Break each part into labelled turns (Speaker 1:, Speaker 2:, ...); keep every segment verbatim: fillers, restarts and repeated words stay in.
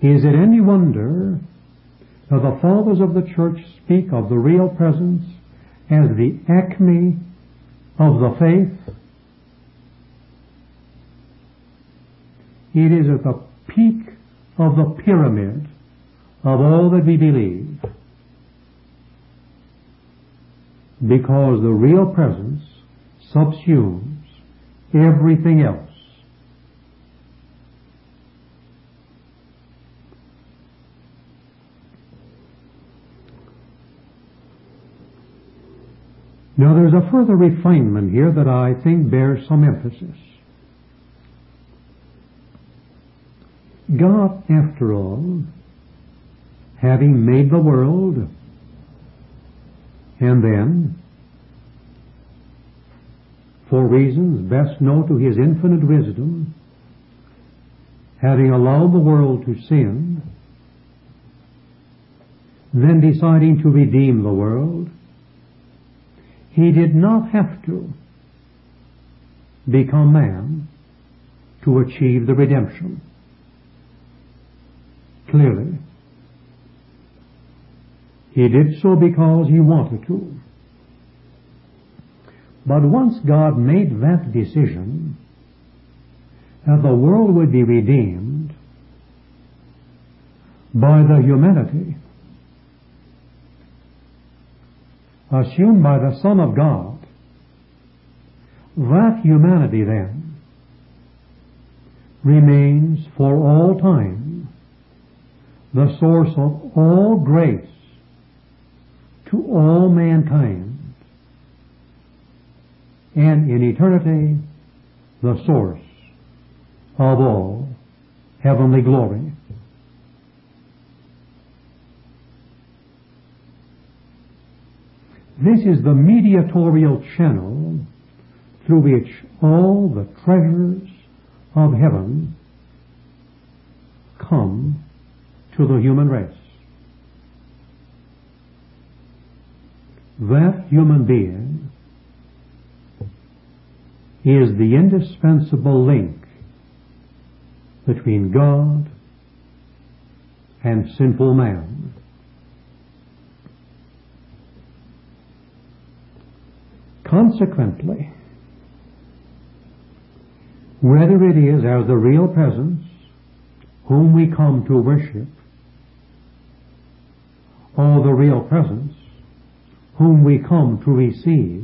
Speaker 1: Is it any wonder that the fathers of the church speak of the real presence as the acme of the faith? It is at the peak of the pyramid of all that we believe, because the real presence subsumes everything else. Now there's a further refinement here that I think bears some emphasis. God, after all, having made the world, and then, for reasons best known to His infinite wisdom, having allowed the world to sin, then deciding to redeem the world, He did not have to become man to achieve the redemption. Clearly, He did so because He wanted to. But once God made that decision that the world would be redeemed by the humanity assumed by the Son of God, that humanity then remains for all time the source of all grace to all mankind, and in eternity the source of all heavenly glory. This is the mediatorial channel through which all the treasures of heaven come to the human race. That human being is the indispensable link between God and sinful man. Consequently, whether it is as the real presence whom we come to worship, or the real presence whom we come to receive,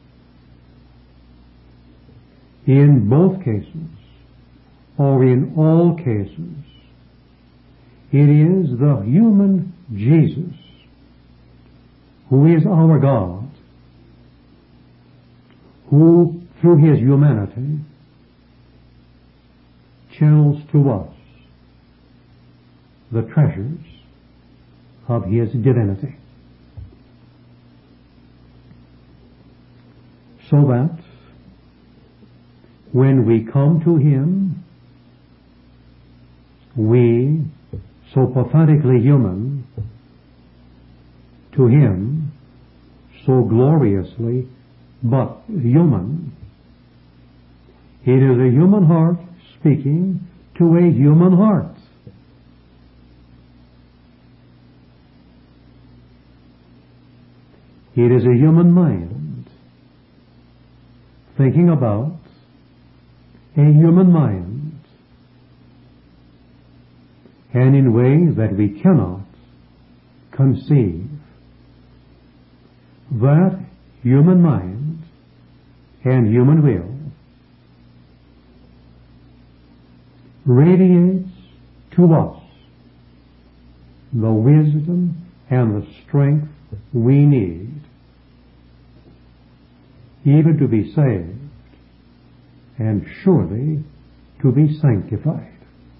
Speaker 1: in both cases, or in all cases, it is the human Jesus who is our God, who through His humanity channels to us the treasures of His divinity. So that when we come to Him, we, so pathetically human, to Him, so gloriously but human. It is a human heart speaking to a human heart. It is a human mind thinking about a human mind, and in ways that we cannot conceive. That human mind and human will radiates to us the wisdom and the strength we need even to be saved and surely to be sanctified.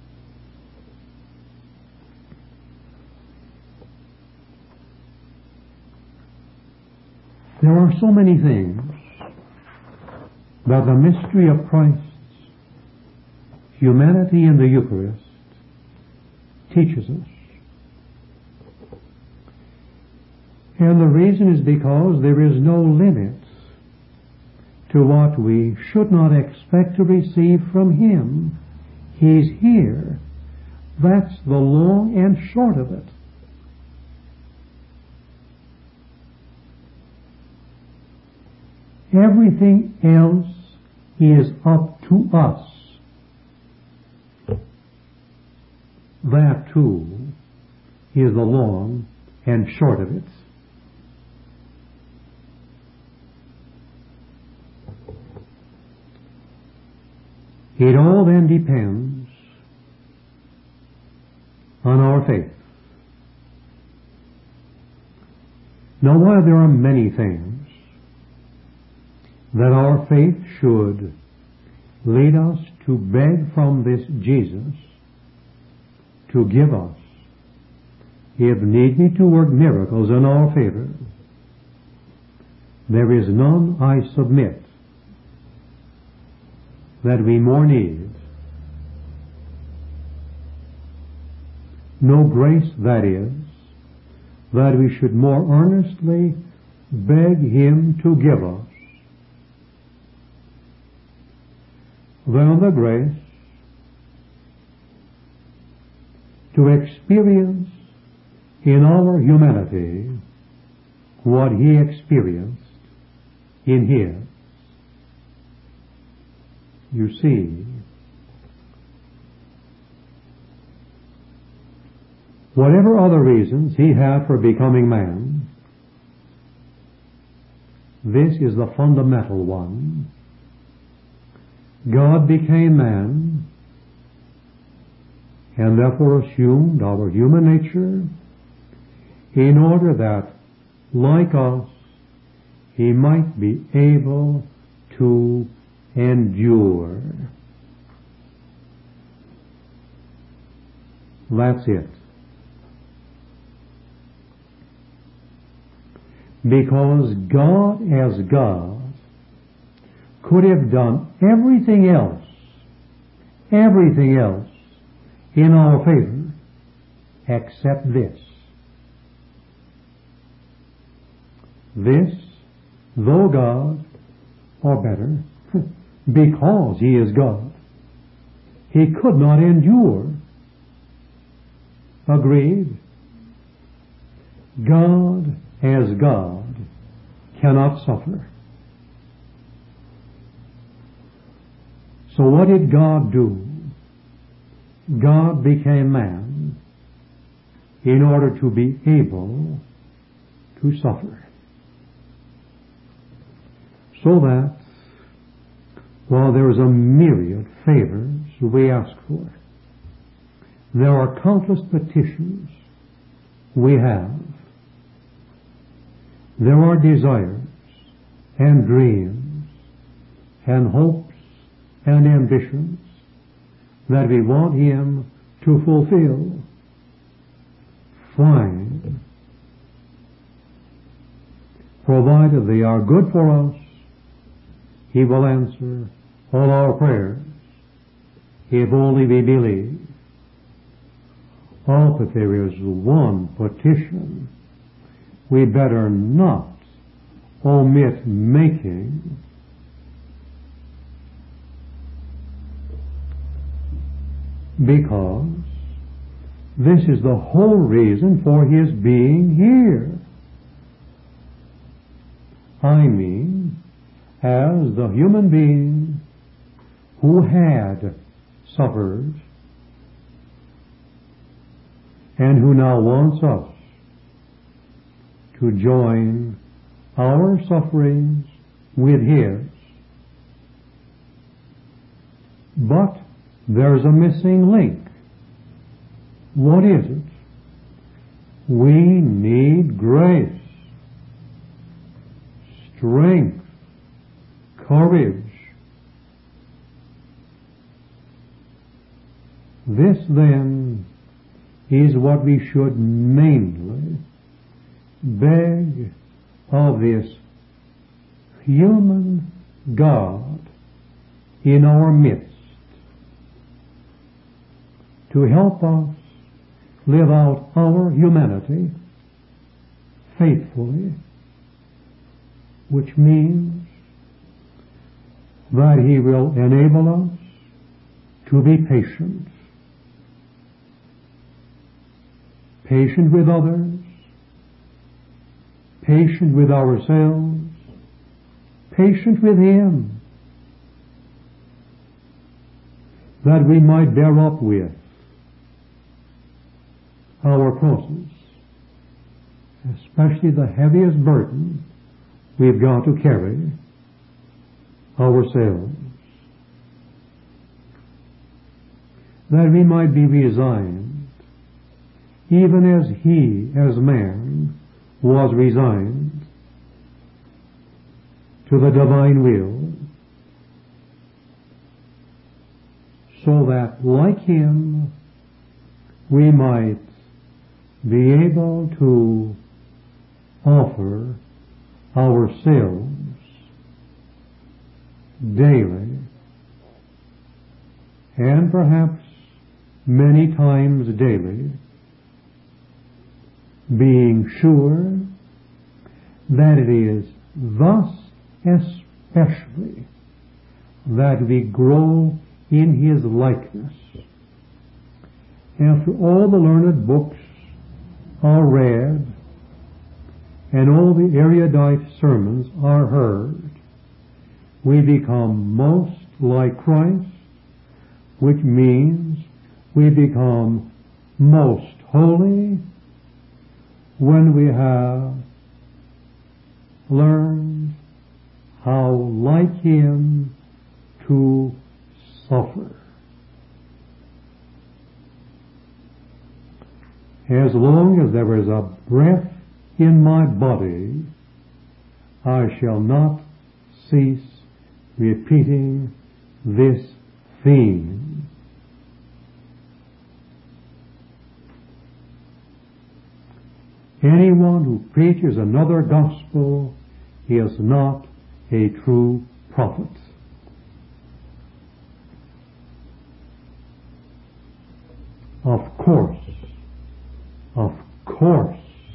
Speaker 1: There are so many things that the mystery of Christ's humanity in the Eucharist teaches us. And the reason is because there is no limit to what we should not expect to receive from Him. He's here, That's the long and short of it. Everything else is up to us. That too is the long and short of it. It all then depends on our faith. Now, while there are many things that our faith should lead us to beg from this Jesus to give us, if need be to work miracles in our favor, there is none, I submit, that we more need. No grace, that is, that we should more earnestly beg Him to give us than the grace to experience in our humanity what He experienced in His. You see, whatever other reasons He had for becoming man, this is the fundamental one. God became man and therefore assumed our human nature in order that, like us, He might be able to endure. That's it. Because God, as God, could have done everything else, everything else in our favor except this. This, though God, or better, because He is God, He could not endure. Agreed? God, as God, cannot suffer. So what did God do? God became man in order to be able to suffer. So that while there is a myriad favors we ask for, there are countless petitions we have. There are desires and dreams and hopes and ambitions that we want Him to fulfill. Fine. Provided they are good for us, He will answer all our prayers, if only we believe. Oh, but there is one petition we better not omit making. Because this is the whole reason for His being here. I mean, as the human being who had suffered and who now wants us to join our sufferings with His. But there's a missing link. What is it? We need grace, strength, courage. This then is what we should mainly beg of this human God in our midst to help us live out our humanity faithfully, which means that He will enable us to be patient patient with others, patient with ourselves, patient with Him, that we might bear up with our crosses, especially the heaviest burden we've got to carry ourselves, that we might be resigned, even as He, as man, was resigned to the divine will, so that, like Him, we might be able to offer ourselves daily, and perhaps many times daily, being sure that it is thus especially that we grow in His likeness. After all the learned books are read and all the erudite sermons are heard, we become most like Christ, which means we become most holy when we have learned how, like Him, to suffer. As long as there is a breath in my body, I shall not cease repeating this theme. Anyone who preaches another gospel is not a true prophet. Of course, of course,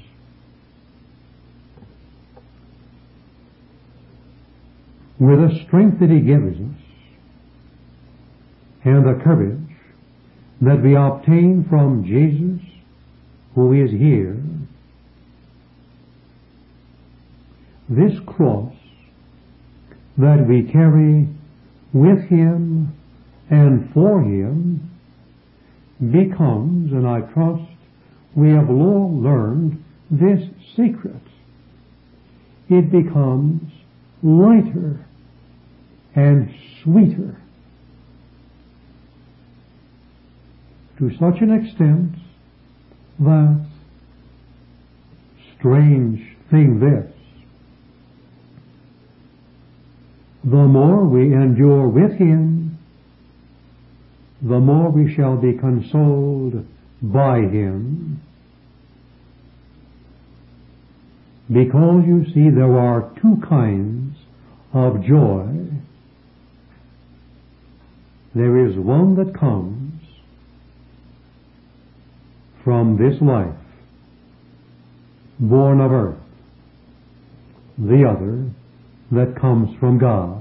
Speaker 1: with the strength that He gives us and the courage that we obtain from Jesus, who is here, this cross that we carry with Him and for Him becomes, and I trust we have all learned this secret, it becomes lighter and sweeter to such an extent that, strange thing this, the more we endure with Him, the more we shall be consoled by Him. Because, you see, there are two kinds of joy. There is one that comes from this life, born of earth. The other that comes from God.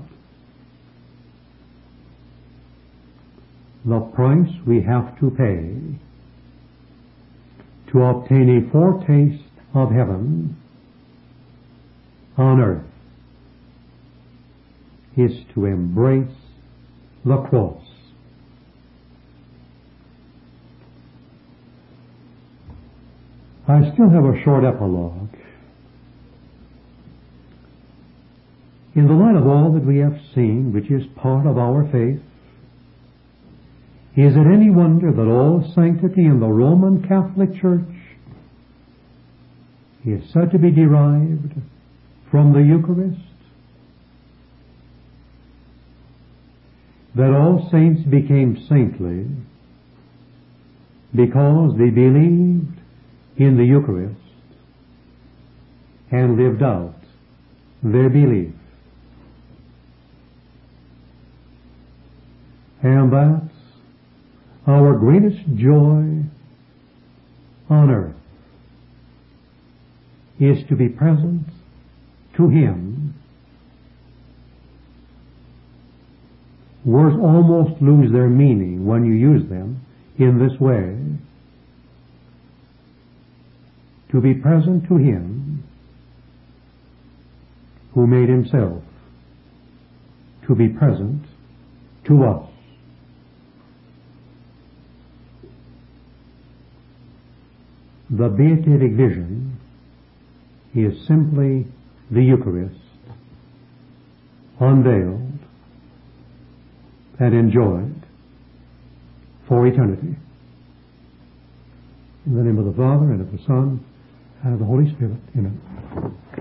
Speaker 1: The price we have to pay to obtain a foretaste of heaven on earth is to embrace the cross. I still have a short epilogue. In the light of all that we have seen, which is part of our faith, is it any wonder that all sanctity in the Roman Catholic Church is said to be derived from the Eucharist? That all saints became saintly because they believed in the Eucharist and lived out their belief. And that's our greatest joy on earth, is to be present to Him. Words almost lose their meaning when you use them in this way. to be present to Him who made Himself to be present to us. The beatific vision is simply the Eucharist unveiled and enjoyed for eternity. In the name of the Father, and of the Son, and of the Holy Spirit. Amen.